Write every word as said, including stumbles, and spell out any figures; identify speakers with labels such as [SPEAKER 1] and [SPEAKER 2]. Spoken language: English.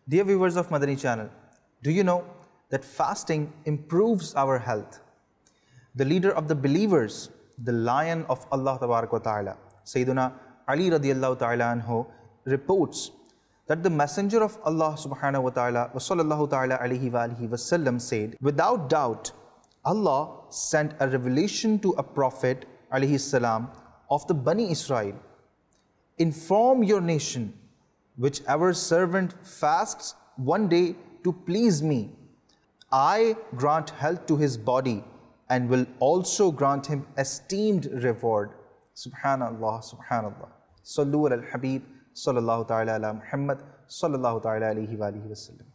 [SPEAKER 1] Dear viewers of Madani channel, do you know that fasting improves our health? The leader of the believers, the lion of Allah Tabarak wa Ta'ala, Sayyiduna Ali radiallahu ta'ala anhu, reports that the messenger of Allah subhanahu wa ta'ala wa sallallahu ta'ala alayhi wa alihi wa sallam said, without doubt, Allah sent a revelation to a prophet alayhi salam of the Bani Israel. Inform your nation, whichever servant fasts one day to please me, I grant health to his body and will also grant him esteemed reward. Subhanallah, Subhanallah. Sallu ala al-Habib, sallallahu ta'ala ala Muhammad, sallallahu ta'ala alayhi wa alihi wa sallam.